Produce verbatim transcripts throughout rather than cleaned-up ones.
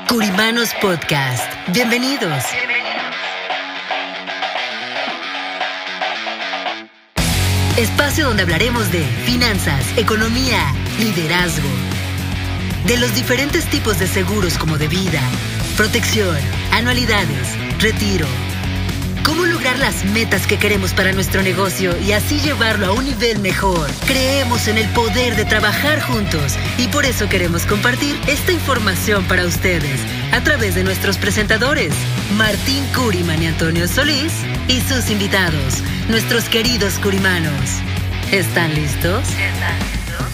Curimanos Podcast. Bienvenidos. Espacio donde hablaremos de finanzas, economía, liderazgo, de los diferentes tipos de seguros como de vida, protección, anualidades, retiro, cómo lograr las metas que queremos para nuestro negocio y así llevarlo a un nivel mejor. Creemos en el poder de trabajar juntos y por eso queremos compartir esta información para ustedes a través de nuestros presentadores, Martín Curiman y Antonio Solís, y sus invitados, nuestros queridos curimanos. ¿Están listos? ¿Están listos?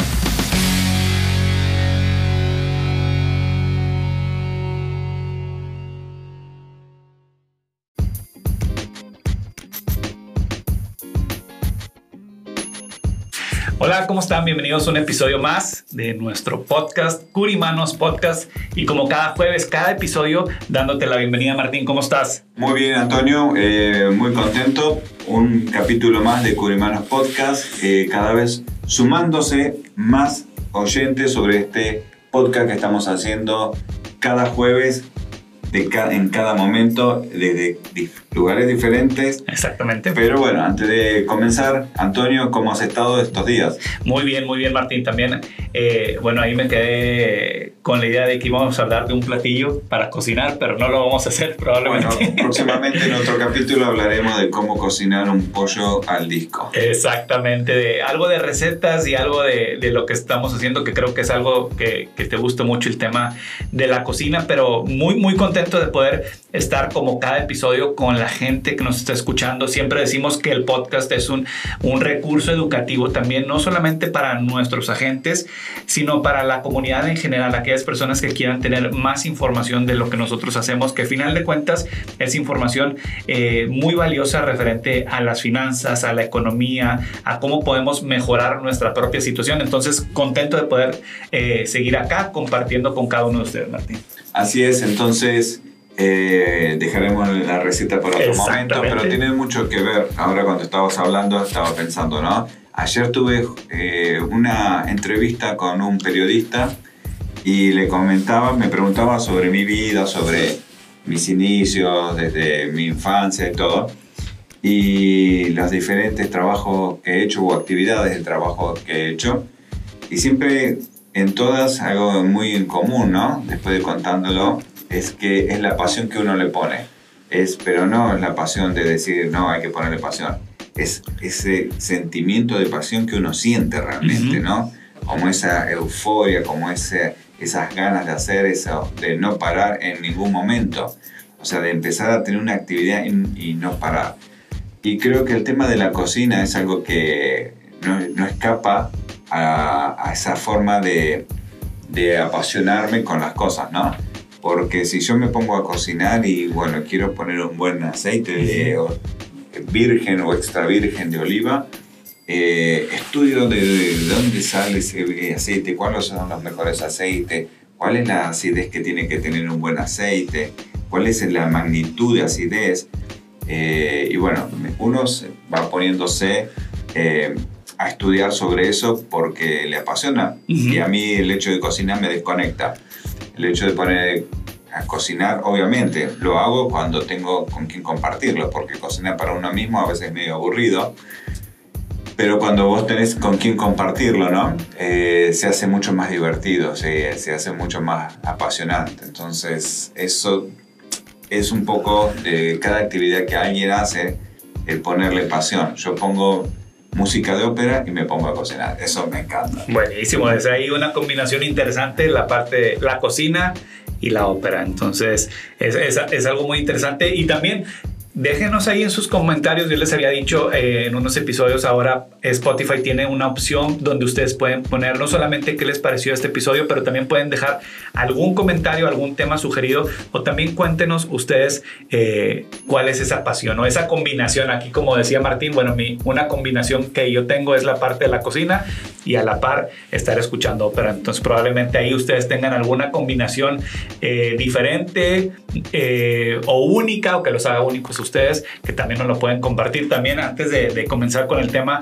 Hola, ¿cómo están? Bienvenidos a un episodio más de nuestro podcast, Curimanos Podcast. Y como cada jueves, cada episodio, dándote la bienvenida, Martín. ¿Cómo estás? Muy bien, Antonio. Eh, muy contento. Un capítulo más de Curimanos Podcast. Eh, cada vez sumándose más oyentes sobre este podcast que estamos haciendo cada jueves, de ca- en cada momento, desde dif- lugares diferentes. Exactamente. Pero bueno, antes de comenzar, Antonio, ¿cómo has estado estos días? Muy bien, muy bien, Martín. También, eh, bueno, ahí me quedé con la idea de que íbamos a hablar de un platillo para cocinar, pero no lo vamos a hacer probablemente. Bueno, próximamente en otro capítulo hablaremos de cómo cocinar un pollo al disco. Exactamente, de algo de recetas y algo de, de lo que estamos haciendo, que creo que es algo que, que te gusta mucho, el tema de la cocina, pero muy, muy contento de poder estar como cada episodio con la gente que nos está escuchando. Siempre decimos que el podcast es un, un recurso educativo también, no solamente para nuestros agentes, sino para la comunidad en general, aquellas personas que quieran tener más información de lo que nosotros hacemos, que al final de cuentas es información eh, muy valiosa referente a las finanzas, a la economía, a cómo podemos mejorar nuestra propia situación. Entonces, contento de poder eh, seguir acá compartiendo con cada uno de ustedes, Martín. Así es, entonces eh, dejaremos la receta para otro momento, pero tiene mucho que ver. Ahora cuando estabas hablando estaba pensando, ¿no? Ayer tuve eh, una entrevista con un periodista y le comentaba, me preguntaba sobre mi vida, sobre mis inicios, desde mi infancia y todo, y los diferentes trabajos que he hecho o actividades de trabajo que he hecho, y siempre en todas algo muy en común, ¿no? Después de contándolo, es que es la pasión que uno le pone. Es, pero no es la pasión de decir, no, hay que ponerle pasión. Es ese sentimiento de pasión que uno siente realmente, uh-huh. ¿no? Como esa euforia, como ese, esas ganas de hacer eso, de no parar en ningún momento. O sea, de empezar a tener una actividad y, y no parar. Y creo que el tema de la cocina es algo que no, no escapa a, a esa forma de, de apasionarme con las cosas, ¿no? Porque si yo me pongo a cocinar y, bueno, quiero poner un buen aceite de, o, virgen o extra virgen de oliva, eh, estudio de, de dónde sale ese aceite, cuáles son los mejores aceites, cuál es la acidez que tiene que tener un buen aceite, cuál es la magnitud de acidez. Eh, y bueno, uno se va poniéndose eh, a estudiar sobre eso porque le apasiona. Uh-huh. Y a mí el hecho de cocinar me desconecta. El hecho de poner a cocinar, obviamente, lo hago cuando tengo con quien compartirlo, porque cocinar para uno mismo a veces es medio aburrido. Pero cuando vos tenés con quien compartirlo, ¿no? Eh, se hace mucho más divertido, se, se hace mucho más apasionante. Entonces, eso es un poco de cada actividad que alguien hace, el ponerle pasión. Yo pongo música de ópera y me pongo a cocinar. Eso me encanta. Buenísimo. Es ahí una combinación interesante, la parte de la cocina y la ópera. Entonces, es, es, es algo muy interesante. Y también déjenos ahí en sus comentarios. Yo les había dicho eh, en unos episodios, ahora Spotify tiene una opción donde ustedes pueden poner no solamente qué les pareció este episodio, pero también pueden dejar algún comentario, algún tema sugerido, o también cuéntenos ustedes eh, cuál es esa pasión o esa combinación. Aquí, como decía Martín, bueno, mi, una combinación que yo tengo es la parte de la cocina y a la par estar escuchando ópera. Entonces probablemente ahí ustedes tengan alguna combinación eh, diferente eh, o única, o que los haga únicos ustedes, que también nos lo pueden compartir. También antes de, de comenzar con el tema,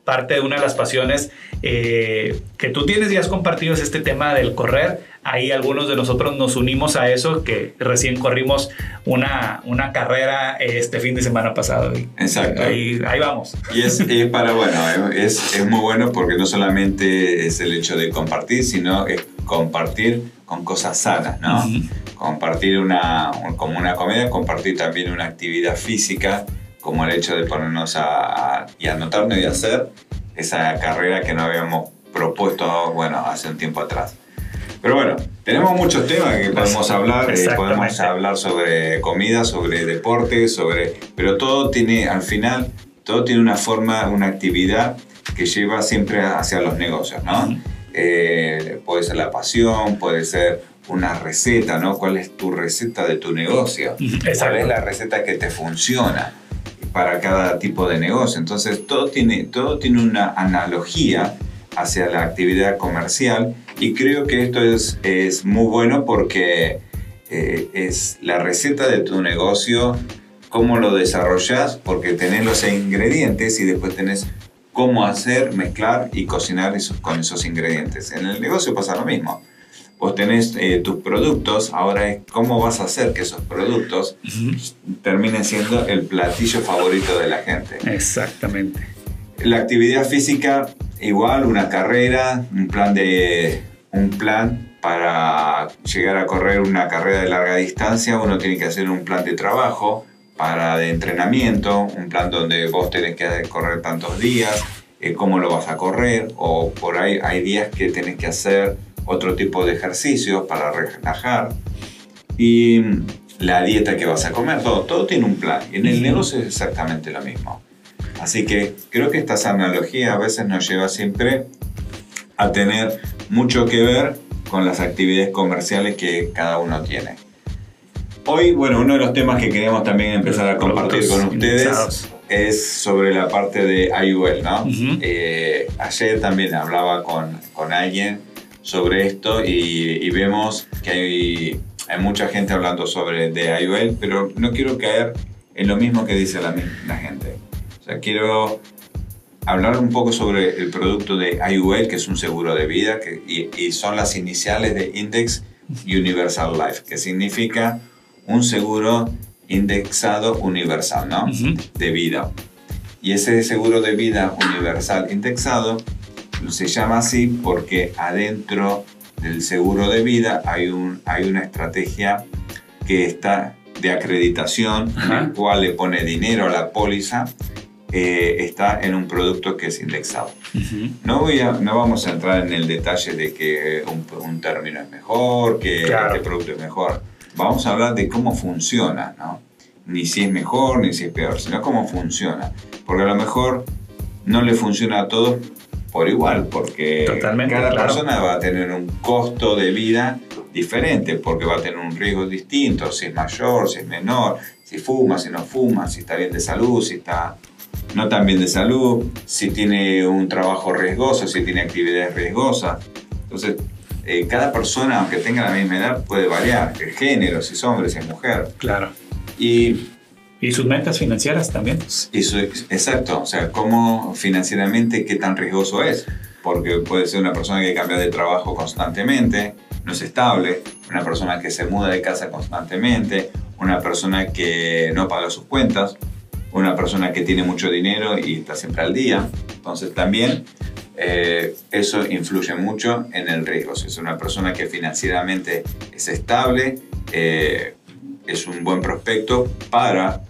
parte de una de las pasiones eh, que tú tienes y has compartido es este tema del correr. Ahí algunos de nosotros nos unimos a eso, que recién corrimos una, una carrera este fin de semana pasado. Exacto. Ahí, ahí vamos. Y es, es para, bueno, es, es muy bueno porque no solamente es el hecho de compartir, sino es compartir con cosas sanas, ¿no? Uh-huh. Compartir una, como una comida, compartir también una actividad física, como el hecho de ponernos a, a y anotarnos y hacer esa carrera que no habíamos propuesto, bueno, hace un tiempo atrás. Pero bueno, tenemos muchos temas que podemos hablar, eh, podemos hablar sobre comida, sobre deporte, sobre, pero todo tiene, al final, todo tiene una forma, una actividad que lleva siempre hacia los negocios, ¿no? Uh-huh. Eh, puede ser la pasión, puede ser una receta, ¿no? ¿Cuál es tu receta de tu negocio? Exacto. ¿Cuál es la receta que te funciona para cada tipo de negocio? Entonces, todo tiene, todo tiene una analogía hacia la actividad comercial y creo que esto es, es muy bueno porque eh, es la receta de tu negocio, cómo lo desarrollas, porque tenés los ingredientes y después tenés cómo hacer, mezclar y cocinar esos, con esos ingredientes. En el negocio pasa lo mismo. Vos tenés eh, tus productos, ahora es cómo vas a hacer que esos productos uh-huh. terminen siendo el platillo favorito de la gente. Exactamente. La actividad física, igual, una carrera, un plan, de, un plan para llegar a correr una carrera de larga distancia, uno tiene que hacer un plan de trabajo, para de entrenamiento, un plan donde vos tenés que correr tantos días, eh, cómo lo vas a correr, o por ahí hay días que tenés que hacer otro tipo de ejercicios para relajar, y la dieta que vas a comer, todo, todo tiene un plan, y en el negocio es exactamente lo mismo. Así que creo que estas analogías a veces nos lleva siempre a tener mucho que ver con las actividades comerciales que cada uno tiene. Hoy, bueno, uno de los temas que queríamos también empezar a compartir con ustedes es sobre la parte de I U L, ¿no? Uh-huh. Eh, ayer también hablaba con, con alguien sobre esto y, y vemos que hay, hay mucha gente hablando sobre de I U L, pero no quiero caer en lo mismo que dice la, la gente. O sea, quiero hablar un poco sobre el producto de I U L, que es un seguro de vida, que, y, y son las iniciales de Index Universal Life, que significa un seguro indexado universal, ¿no? Uh-huh. De vida. Y ese seguro de vida universal indexado se llama así porque adentro del seguro de vida hay, un, hay una estrategia que está de acreditación, uh-huh. en el cual le pone dinero a la póliza, eh, está en un producto que es indexado. Uh-huh. No, voy a, no vamos a entrar en el detalle de que un, un término es mejor, que claro. este producto es mejor. Vamos a hablar de cómo funciona, ¿no? Ni si es mejor ni si es peor, sino cómo funciona. Porque a lo mejor no le funciona a todos por igual, porque Totalmente, cada claro. persona va a tener un costo de vida diferente, porque va a tener un riesgo distinto, si es mayor, si es menor, si fuma, si no fuma, si está bien de salud, si está no tan bien de salud, si tiene un trabajo riesgoso, si tiene actividades riesgosas. Entonces, Eh, cada persona, aunque tenga la misma edad, puede variar. El género, si es hombre, si es mujer. Claro. Y, y sus metas financieras también. Y su, exacto. O sea, cómo financieramente, qué tan riesgoso es. Porque puede ser una persona que cambia de trabajo constantemente, no es estable. Una persona que se muda de casa constantemente. Una persona que no paga sus cuentas. Una persona que tiene mucho dinero y está siempre al día. Entonces también... Eh, eso influye mucho en el riesgo. Si es una persona que financieramente es estable, eh, es un buen prospecto para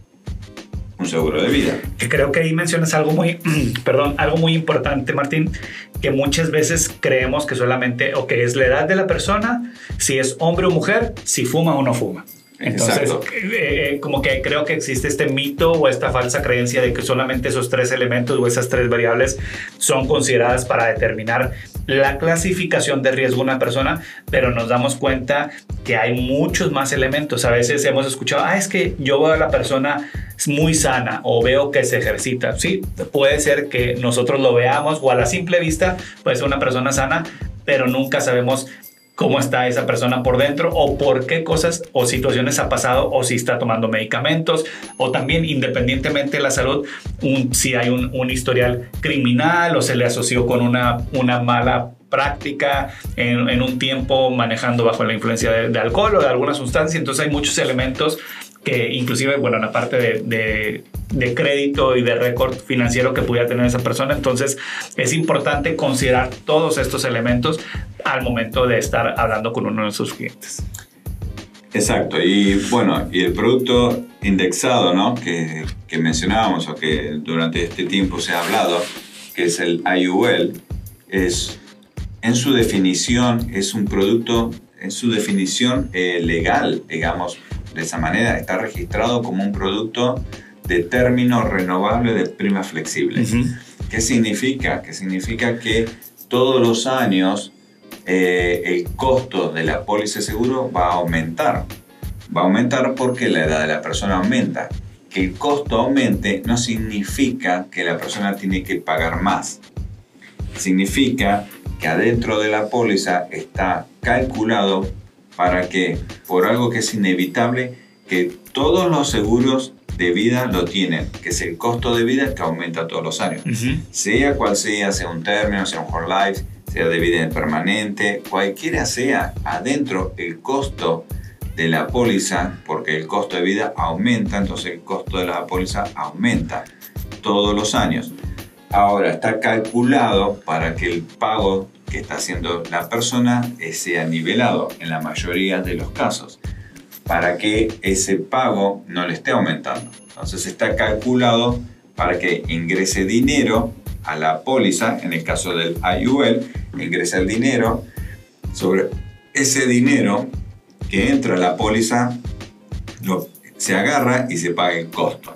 un seguro de vida. Que creo que ahí mencionas algo muy, perdón, algo muy importante, Martín, que muchas veces creemos que solamente, o que es la edad de la persona, si es hombre o mujer, si fuma o no fuma. Entonces, eh, como que creo que existe este mito o esta falsa creencia de que solamente esos tres elementos o esas tres variables son consideradas para determinar la clasificación de riesgo de una persona, pero nos damos cuenta que hay muchos más elementos. A veces hemos escuchado, ah, es que yo veo a la persona muy sana o veo que se ejercita. Sí, puede ser que nosotros lo veamos o a la simple vista puede ser una persona sana, pero nunca sabemos cómo está esa persona por dentro o por qué cosas o situaciones ha pasado o si está tomando medicamentos o también independientemente de la salud, un, si hay un, un historial criminal o se le asoció con una, una mala práctica en, en un tiempo manejando bajo la influencia de, de alcohol o de alguna sustancia. Entonces hay muchos elementos que inclusive, bueno, en la parte de, de, de crédito y de récord financiero que pudiera tener esa persona. Entonces es importante considerar todos estos elementos al momento de estar hablando con uno de sus clientes. Exacto. Y bueno, y el producto indexado, ¿no? que, que mencionábamos o que durante este tiempo se ha hablado, que es el I U L, es, en su definición, es un producto, en su definición eh, legal, digamos, de esa manera, está registrado como un producto de término renovable de prima flexible. Uh-huh. ¿Qué significa? Que significa que todos los años eh, el costo de la póliza de seguro va a aumentar. Va a aumentar porque la edad de la persona aumenta. Que el costo aumente no significa que la persona tiene que pagar más. Significa que adentro de la póliza está calculado para que, por algo que es inevitable, que todos los seguros de vida lo tienen, que es el costo de vida que aumenta todos los años. Uh-huh. Sea cual sea, sea un término, sea un whole life, sea de vida permanente, cualquiera sea, adentro el costo de la póliza, porque el costo de vida aumenta, entonces el costo de la póliza aumenta todos los años. Ahora, está calculado para que el pago que está haciendo la persona sea nivelado en la mayoría de los casos, para que ese pago no le esté aumentando. Entonces está calculado para que ingrese dinero a la póliza, en el caso del I U L, ingresa el dinero, sobre ese dinero que entra a la póliza lo, se agarra y se paga el costo.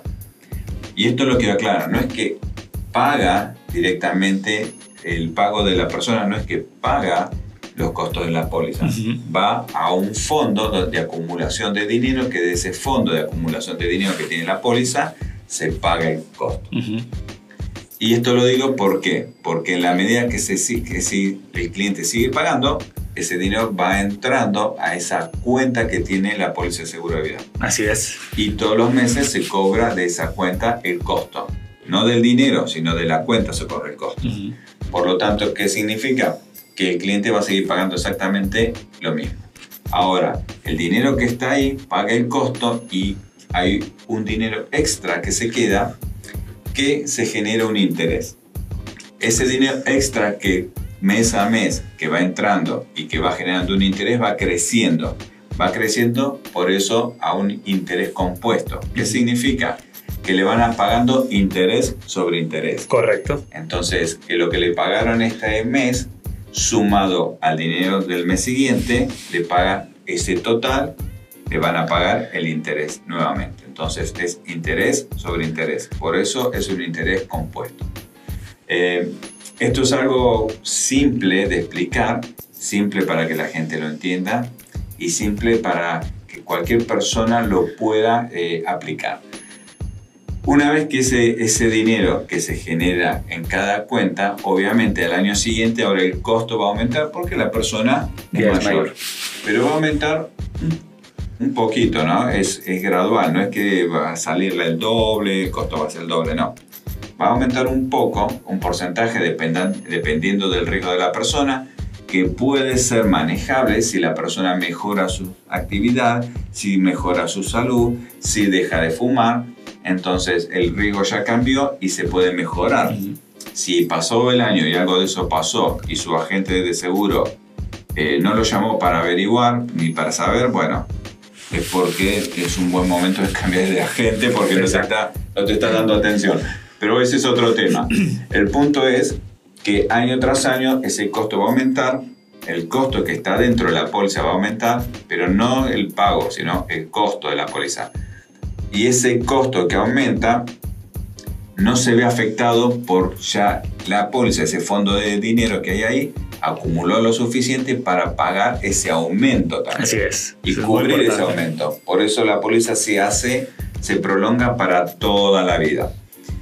Y esto lo quiero aclarar, no es que paga directamente el pago de la persona, no es que paga los costos de la póliza. Uh-huh. Va a un fondo de acumulación de dinero, que de ese fondo de acumulación de dinero que tiene la póliza se paga el costo. Uh-huh. Y esto lo digo ¿por qué? Porque en la medida que, se, que si el cliente sigue pagando, ese dinero va entrando a esa cuenta que tiene la póliza de seguro de vida. Así es. Y todos los meses se cobra de esa cuenta el costo. No del dinero, sino de la cuenta se cobra el costo. Uh-huh. Por lo tanto, ¿qué significa? Que el cliente va a seguir pagando exactamente lo mismo. Ahora, el dinero que está ahí paga el costo y hay un dinero extra que se queda que se genera un interés. Ese dinero extra que mes a mes que va entrando y que va generando un interés va creciendo. Va creciendo por eso a un interés compuesto. ¿Qué significa? Que le van a pagando interés sobre interés. Correcto. Entonces, que lo que le pagaron este mes, sumado al dinero del mes siguiente, le paga ese total, le van a pagar el interés nuevamente. Entonces, es interés sobre interés. Por eso es un interés compuesto. Eh, esto es algo simple de explicar, simple para que la gente lo entienda y simple para que cualquier persona lo pueda eh, aplicar. Una vez que ese, ese dinero que se genera en cada cuenta, obviamente al año siguiente ahora el costo va a aumentar porque la persona es mayor. mayor. Pero va a aumentar un, un poquito, ¿no? Es, es gradual, no es que va a salirle el doble, el costo va a ser el doble, no. Va a aumentar un poco, un porcentaje dependan, dependiendo del riesgo de la persona, que puede ser manejable si la persona mejora su actividad, si mejora su salud, si deja de fumar. Entonces el riesgo ya cambió y se puede mejorar. Uh-huh. Si pasó el año y algo de eso pasó y su agente de seguro eh, no lo llamó para averiguar ni para saber, bueno, es porque es un buen momento de cambiar de agente porque no te, está, no te está dando atención. Pero ese es otro tema. El punto es que año tras año ese costo va a aumentar, el costo que está dentro de la póliza va a aumentar, pero no el pago, sino el costo de la póliza. Y ese costo que aumenta no se ve afectado por ya la póliza, ese fondo de dinero que hay ahí, acumuló lo suficiente para pagar ese aumento también. Así es. Y cubrir ese aumento. Por eso la póliza se hace, se prolonga para toda la vida.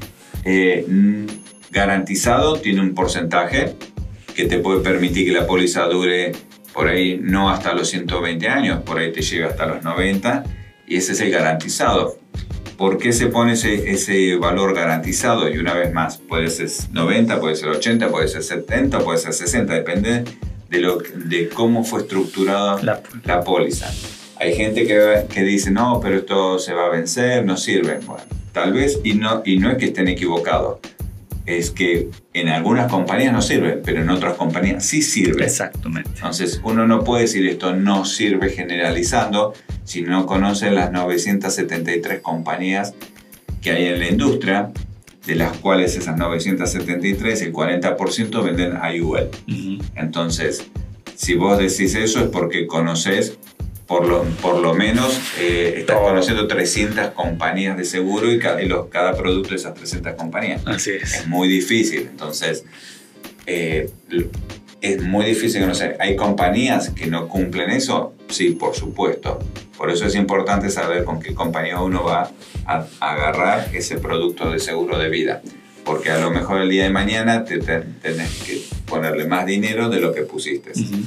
Eh, garantizado, tiene un porcentaje que te puede permitir que la póliza dure por ahí no hasta los ciento veinte años, por ahí te llega hasta los noventa y ese es el garantizado. ¿Por qué se pone ese, ese valor garantizado? Y una vez más, puede ser noventa, puede ser ochenta, puede ser setenta, puede ser sesenta, depende de, lo, de cómo fue estructurada la, la póliza. Hay gente que, que dice, no, pero esto se va a vencer, no sirve. Bueno, tal vez, y no, y no es que estén equivocados, es que en algunas compañías no sirve, pero en otras compañías sí sirve. Exactamente. Entonces, uno no puede decir esto no sirve generalizando si no conoce las novecientas setenta y tres compañías que hay en la industria, de las cuales esas novecientas setenta y tres, el cuarenta por ciento venden I U L. Uh-huh. Entonces, si vos decís eso es porque conoces, por lo, por lo menos, eh, estás oh. conociendo trescientas compañías de seguro y cada, y los, cada producto de esas trescientas compañías. Así es. Es muy difícil. Entonces, eh, es muy difícil conocer. ¿Hay compañías que no cumplen eso? Sí, por supuesto. Por eso es importante saber con qué compañía uno va a, a agarrar ese producto de seguro de vida. Porque a lo mejor el día de mañana te, te, tenés que ponerle más dinero de lo que pusiste. Uh-huh.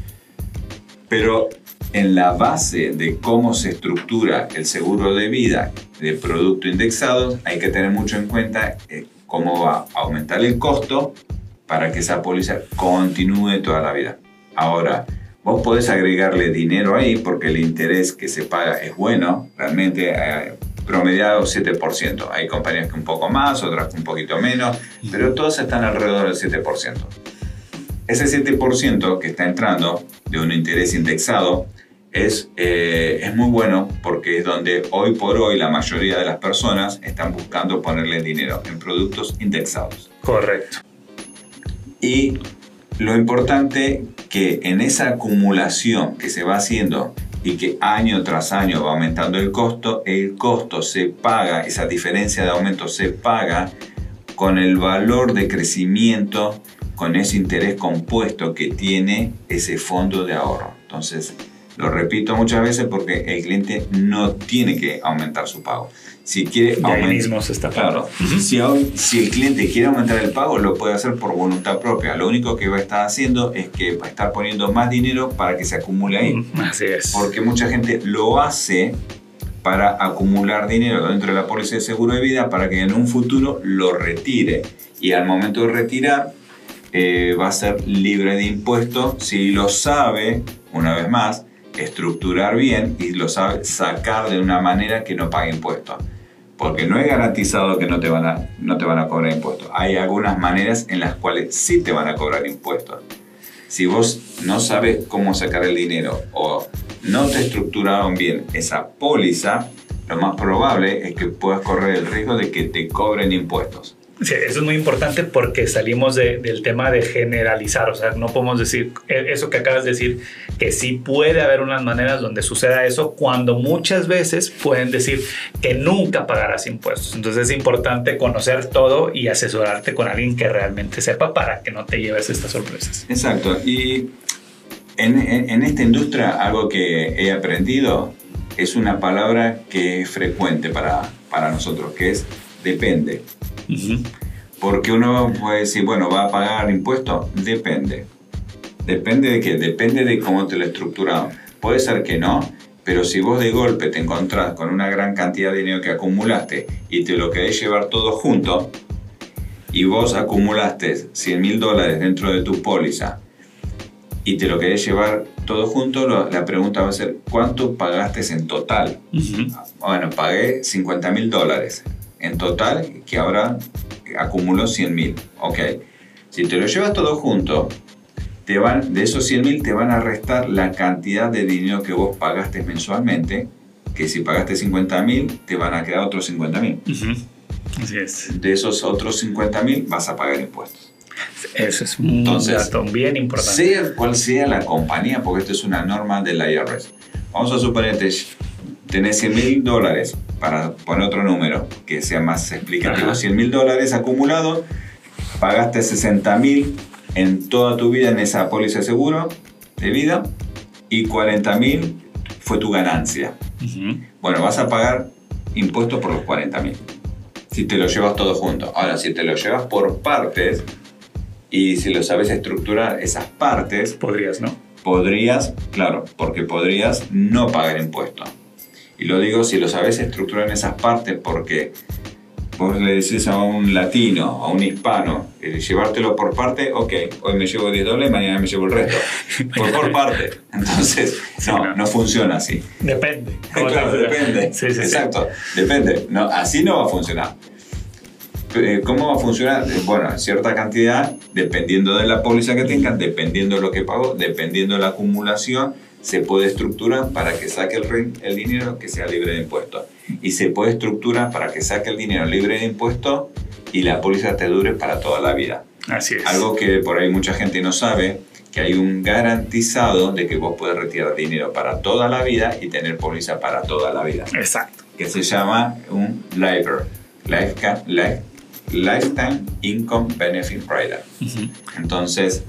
Pero en la base de cómo se estructura el seguro de vida de producto indexado, hay que tener mucho en cuenta eh, cómo va a aumentar el costo para que esa póliza continúe toda la vida. Ahora, vos podés agregarle dinero ahí porque el interés que se paga es bueno, realmente eh, promediado siete por ciento. Hay compañías que un poco más, otras que un poquito menos, pero todas están alrededor del siete por ciento. Ese siete por ciento que está entrando de un interés indexado es, eh, es muy bueno porque es donde hoy por hoy la mayoría de las personas están buscando ponerle dinero en productos indexados. Correcto. Y lo importante que en esa acumulación que se va haciendo y que año tras año va aumentando el costo, el costo se paga, esa diferencia de aumento se paga con el valor de crecimiento, con ese interés compuesto que tiene ese fondo de ahorro. Entonces, lo repito muchas veces porque el cliente no tiene que aumentar su pago. Si quiere aumentar, ahí mismo se está claro, uh-huh. si, si el cliente quiere aumentar el pago, lo puede hacer por voluntad propia. Lo único que va a estar haciendo es que va a estar poniendo más dinero para que se acumule ahí. Uh, así es. Porque mucha gente lo hace para acumular dinero dentro de la póliza de seguro de vida para que en un futuro lo retire. Y al momento de retirar, eh, va a ser libre de impuestos si lo sabe, una vez más, estructurar bien y lo sabe sacar de una manera que no pague impuestos. Porque no es garantizado que no te van a, no te van a cobrar impuestos. Hay algunas maneras en las cuales sí te van a cobrar impuestos. Si vos no sabes cómo sacar el dinero o no te estructuraron bien esa póliza, lo más probable es que puedas correr el riesgo de que te cobren impuestos. Sí, eso es muy importante porque salimos de, del tema de generalizar, o sea, no podemos decir eso que acabas de decir, que sí puede haber unas maneras donde suceda eso, cuando muchas veces pueden decir que nunca pagarás impuestos. Entonces es importante conocer todo y asesorarte con alguien que realmente sepa para que no te lleves estas sorpresas. Exacto, y en, en, en esta industria algo que he aprendido es una palabra que es frecuente para, para nosotros, que es depende. Uh-huh. Porque uno puede decir, bueno, ¿va a pagar impuestos? Depende. ¿Depende de qué? Depende de cómo te lo estructuraron. Puede ser que no, pero si vos de golpe te encontrás con una gran cantidad de dinero que acumulaste y te lo querés llevar todo junto, y vos acumulaste cien mil dólares dentro de tu póliza y te lo querés llevar todo junto, la pregunta va a ser, ¿cuánto pagaste en total? Uh-huh. Bueno, pagué cincuenta mil dólares. En total, que ahora acumuló cien mil. Ok. Si te lo llevas todo junto, te van, de esos cien mil te van a restar la cantidad de dinero que vos pagaste mensualmente, que si pagaste cincuenta mil, te van a quedar otros cincuenta mil. Uh-huh. Así es. De esos otros cincuenta mil vas a pagar impuestos. Eso es un Entonces, dato bien importante. Sea cual sea la compañía, porque esto es una norma del I R S. Vamos a suponer que tenés cien mil dólares, para poner otro número que sea más explicativo. Ajá. cien mil dólares acumulados, pagaste sesenta mil en toda tu vida en esa póliza de seguro de vida y cuarenta mil fue tu ganancia. Uh-huh. Bueno, vas a pagar impuestos por los cuarenta mil si te lo llevas todo junto. Ahora, si te lo llevas por partes y si lo sabes estructurar esas partes, podrías, ¿no? podrías, claro, porque podrías no pagar impuestos. Y lo digo si lo sabes estructurar en esas partes, porque vos le decís a un latino, a un hispano, eh, llevártelo por parte, ok, hoy me llevo diez dólares, mañana me llevo el resto. Por, por parte. Entonces, no, no, no funciona así. Depende. Claro, depende. Sí, sí, Exacto, sí. Depende. No, así no va a funcionar. ¿Cómo va a funcionar? Bueno, cierta cantidad, dependiendo de la póliza que tengan, dependiendo de lo que pagó, dependiendo de la acumulación, se puede estructurar para que saque el, el dinero que sea libre de impuestos. Y se puede estructurar para que saque el dinero libre de impuestos y la póliza te dure para toda la vida. Así es. Algo que por ahí mucha gente no sabe, que hay un garantizado de que vos podés retirar dinero para toda la vida y tener póliza para toda la vida. Exacto. Que se llama un LIBOR, Life, Life, Lifetime Income Benefit Rider. Uh-huh. Entonces,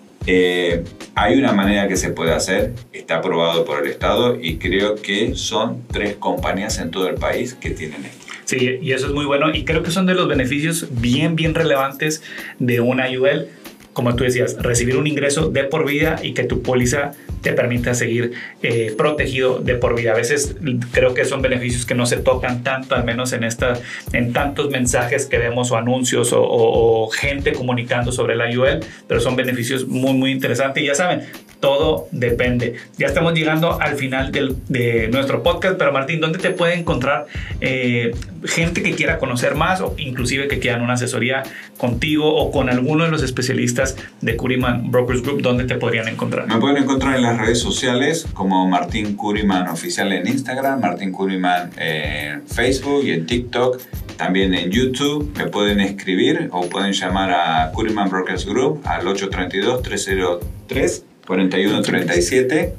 eh, hay una manera que se puede hacer, está aprobado por el Estado y creo que son tres compañías en todo el país que tienen esto. Sí, y eso es muy bueno y creo que son de los beneficios bien, bien relevantes de una I U L. Como tú decías, recibir un ingreso de por vida y que tu póliza te permita seguir eh, protegido de por vida. A veces creo que son beneficios que no se tocan tanto, al menos en, esta, en tantos mensajes que vemos o anuncios o, o, o gente comunicando sobre la I U L, pero son beneficios muy, muy interesantes. Y ya saben, todo depende. Ya estamos llegando al final del, de nuestro podcast, pero Martín, ¿dónde te puede encontrar eh, gente que quiera conocer más o inclusive que quieran una asesoría contigo o con alguno de los especialistas de Curiman Brokers Group? ¿Dónde te podrían encontrar? Me pueden encontrar en las redes sociales como Martín Curiman Oficial en Instagram, Martín Curiman en Facebook y en TikTok, también en YouTube. Me pueden escribir o pueden llamar a Curiman Brokers Group al ocho tres dos, tres cero tres, cuatro uno tres siete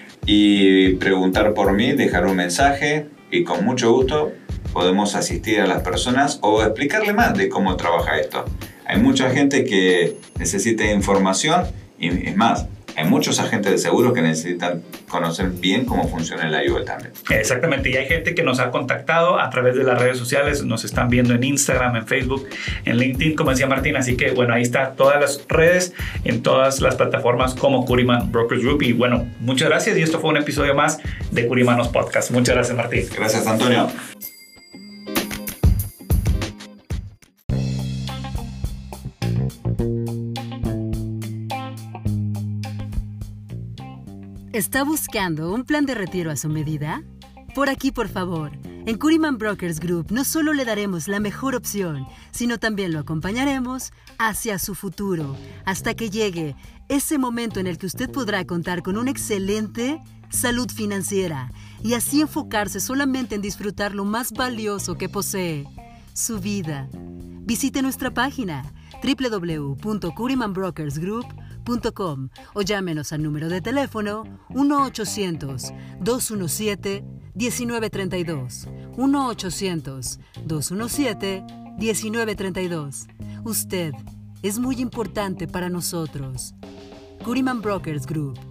y preguntar por mí, dejar un mensaje y con mucho gusto podemos asistir a las personas o explicarle más de cómo trabaja esto. Hay mucha gente que necesita información y es más, hay muchos agentes de seguros que necesitan conocer bien cómo funciona la I U L también. Exactamente, y hay gente que nos ha contactado a través de las redes sociales, nos están viendo en Instagram, en Facebook, en LinkedIn, como decía Martín, así que bueno, ahí está todas las redes, en todas las plataformas como Curiman Brokers Group. Y bueno, muchas gracias y esto fue un episodio más de Curimanos Podcast. Muchas gracias, Martín. Gracias, Antonio. ¿Está buscando un plan de retiro a su medida? Por aquí, por favor. En Curiman Brokers Group no solo le daremos la mejor opción, sino también lo acompañaremos hacia su futuro, hasta que llegue ese momento en el que usted podrá contar con una excelente salud financiera y así enfocarse solamente en disfrutar lo más valioso que posee, su vida. Visite nuestra página doble u doble u doble u punto curiman brokers group punto com o llámenos al número de teléfono uno ochocientos, dos diecisiete, diecinueve treinta y dos, uno ochocientos, dos diecisiete, diecinueve treinta y dos. Usted es muy importante para nosotros. Curiman Brokers Group.